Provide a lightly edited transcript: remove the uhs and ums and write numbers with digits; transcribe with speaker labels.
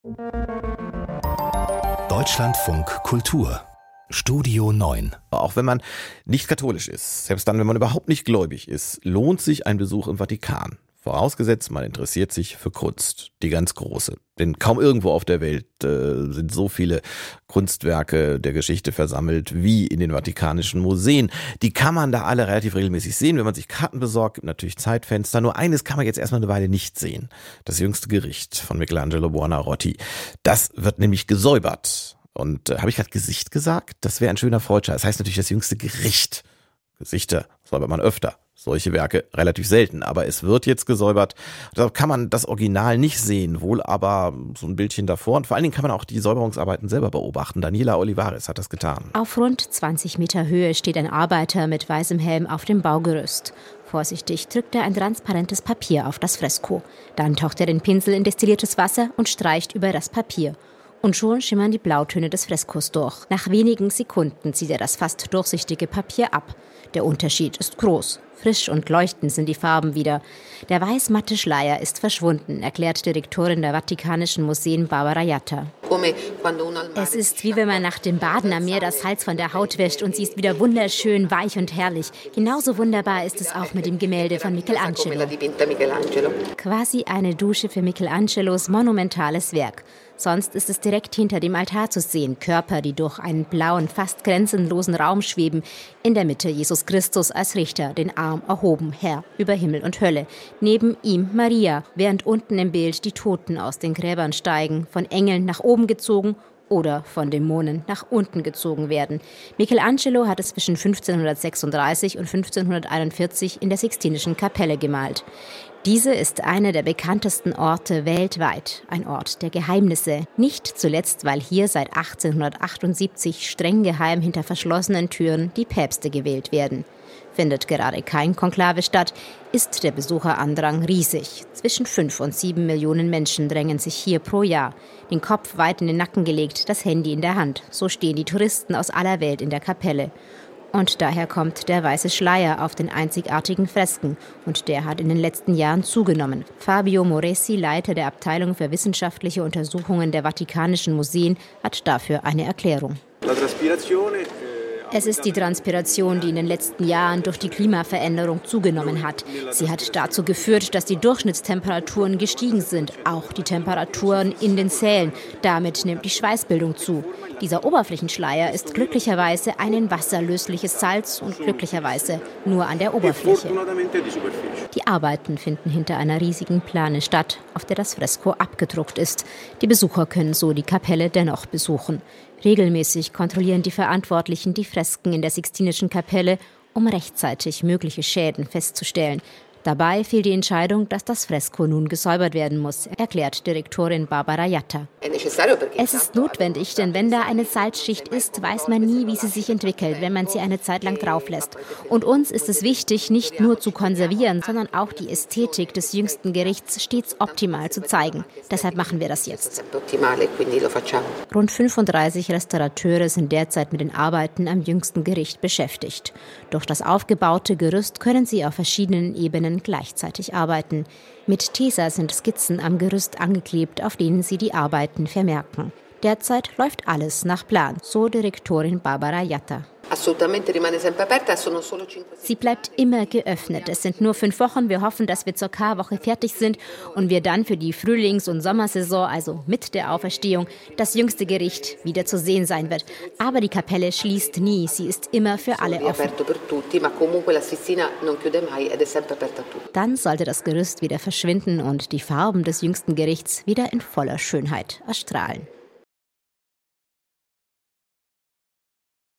Speaker 1: Deutschlandfunk Kultur Studio 9. Auch wenn man nicht katholisch ist, selbst dann, wenn man überhaupt nicht gläubig ist, lohnt sich ein Besuch im Vatikan. Vorausgesetzt, man interessiert sich für Kunst, die ganz große. Denn kaum irgendwo auf der Welt sind so viele Kunstwerke der Geschichte versammelt wie in den vatikanischen Museen. Die kann man da alle relativ regelmäßig sehen, wenn man sich Karten besorgt, gibt natürlich Zeitfenster. Nur eines kann man jetzt erstmal eine Weile nicht sehen. Das jüngste Gericht von Michelangelo Buonarroti. Das wird nämlich gesäubert. Und habe ich gerade Gesicht gesagt? Das wäre ein schöner Freudscher. Das heißt natürlich das jüngste Gericht. Gesichter säubert man öfter. Solche Werke relativ selten, aber es wird jetzt gesäubert. Da kann man das Original nicht sehen, wohl aber so ein Bildchen davor. Und vor allen Dingen kann man auch die Säuberungsarbeiten selber beobachten. Daniela Olivares hat das getan.
Speaker 2: Auf rund 20 Meter Höhe steht ein Arbeiter mit weißem Helm auf dem Baugerüst. Vorsichtig drückt er ein transparentes Papier auf das Fresko. Dann taucht er den Pinsel in destilliertes Wasser und streicht über das Papier. Und schon schimmern die Blautöne des Freskos durch. Nach wenigen Sekunden zieht er das fast durchsichtige Papier ab. Der Unterschied ist groß. Frisch und leuchtend sind die Farben wieder. Der weiß-matte Schleier ist verschwunden, erklärt Direktorin der Vatikanischen Museen Barbara Jatta. Es ist wie wenn man nach dem Baden am Meer das Salz von der Haut wäscht und sie ist wieder wunderschön, weich und herrlich. Genauso wunderbar ist es auch mit dem Gemälde von Michelangelo. Quasi eine Dusche für Michelangelos monumentales Werk. Sonst ist es direkt hinter dem Altar zu sehen. Körper, die durch einen blauen, fast grenzenlosen Raum schweben. In der Mitte Jesus Christus als Richter, den Arm erhoben, Herr über Himmel und Hölle. Neben ihm Maria, während unten im Bild die Toten aus den Gräbern steigen, von Engeln nach oben gezogen oder von Dämonen nach unten gezogen werden. Michelangelo hat es zwischen 1536 und 1541 in der Sixtinischen Kapelle gemalt. Diese ist einer der bekanntesten Orte weltweit, ein Ort der Geheimnisse. Nicht zuletzt, weil hier seit 1878 streng geheim hinter verschlossenen Türen die Päpste gewählt werden. Findet gerade kein Konklave statt, ist der Besucherandrang riesig. Zwischen 5 und 7 Millionen Menschen drängen sich hier pro Jahr. Den Kopf weit in den Nacken gelegt, das Handy in der Hand. So stehen die Touristen aus aller Welt in der Kapelle. Und daher kommt der weiße Schleier auf den einzigartigen Fresken. Und der hat in den letzten Jahren zugenommen. Fabio Moresi, Leiter der Abteilung für wissenschaftliche Untersuchungen der Vatikanischen Museen, hat dafür eine Erklärung. Es ist die Transpiration, die in den letzten Jahren durch die Klimaveränderung zugenommen hat. Sie hat dazu geführt, dass die Durchschnittstemperaturen gestiegen sind, auch die Temperaturen in den Sälen. Damit nimmt die Schweißbildung zu. Dieser Oberflächenschleier ist glücklicherweise ein in Wasser lösliches Salz und glücklicherweise nur an der Oberfläche. Die Arbeiten finden hinter einer riesigen Plane statt, auf der das Fresko abgedruckt ist. Die Besucher können so die Kapelle dennoch besuchen. Regelmäßig kontrollieren die Verantwortlichen die Fresken in der Sixtinischen Kapelle, um rechtzeitig mögliche Schäden festzustellen. Dabei fiel die Entscheidung, dass das Fresko nun gesäubert werden muss, erklärt Direktorin Barbara Jatta. Es ist notwendig, denn wenn da eine Salzschicht ist, weiß man nie, wie sie sich entwickelt, wenn man sie eine Zeit lang drauflässt. Und uns ist es wichtig, nicht nur zu konservieren, sondern auch die Ästhetik des jüngsten Gerichts stets optimal zu zeigen. Deshalb machen wir das jetzt. Rund 35 Restaurateure sind derzeit mit den Arbeiten am jüngsten Gericht beschäftigt. Durch das aufgebaute Gerüst können sie auf verschiedenen Ebenen gleichzeitig arbeiten. Mit Tesa sind Skizzen am Gerüst angeklebt, auf denen sie die Arbeiten vermerken. Derzeit läuft alles nach Plan, so Direktorin Barbara Jatta. Sie bleibt immer geöffnet. Es sind nur 5 Wochen. Wir hoffen, dass wir zur Karwoche fertig sind und wir dann für die Frühlings- und Sommersaison, also mit der Auferstehung, das jüngste Gericht wieder zu sehen sein wird. Aber die Kapelle schließt nie. Sie ist immer für alle offen. Dann sollte das Gerüst wieder verschwinden und die Farben des jüngsten Gerichts wieder in voller Schönheit erstrahlen.